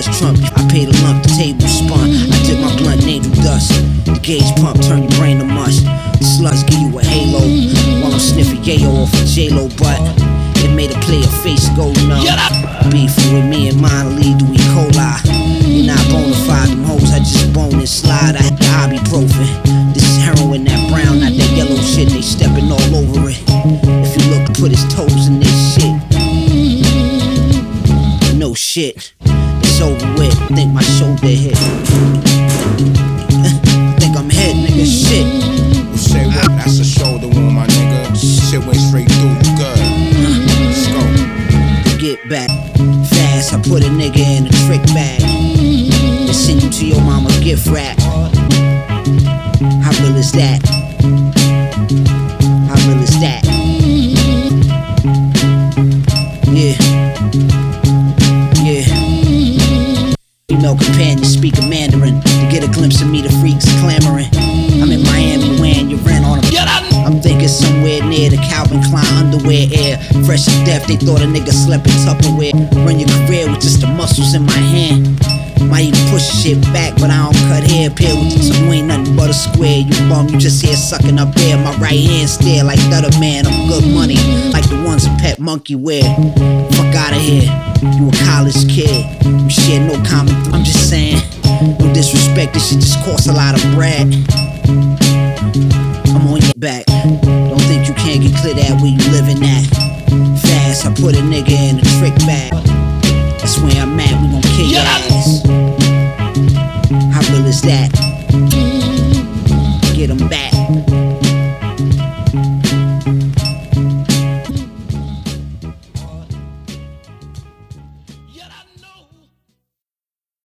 was Trump. I paid a lump, the table spun. I took my blunt, angel dust. The gauge pump, turn your brain to mush. The slugs give you a halo while I'm sniffing yayo off of J-Lo, but it made a player face go numb. Beefing with me and mine lead to E. coli. You're not bona fide, them hoes I just bone and slide. I had the ibuprofen. This is heroin, that brown, not that yellow shit. They stepping all over it. If you look, put his toes in this shit. No shit, it's over with. Think my shoulder hit. Think I'm hit, nigga. Shit. You say what? That's a shoulder wound, my nigga. Shit went straight through. You good? Let's go. To get back fast, I put a nigga in a trick bag. Then send you to your mama gift wrap. How real is that? How real is that? Yeah. Female companion speaking Mandarin. To get a glimpse of me, the freaks clamoring. I'm in Miami wearing your rent on them. I'm thinking somewhere near the Calvin Klein underwear air. Fresh to death, they thought a nigga slept in Tupperware. Run your career with just the muscles in my hand. Might even push shit back, but I don't cut hair. Pair with the two, ain't nothing but a square. You bum, you just here sucking up air. My right hand stare like the other man. I'm good money, like the ones a pet monkey wear. Fuck out of here, you a college kid. You share no common. I'm just saying, no disrespect, this shit just costs a lot of bread. I'm on your back. Don't think you can't get clear that where you living at. Fast, I put a nigga in a trick bag. That's where I'm at. We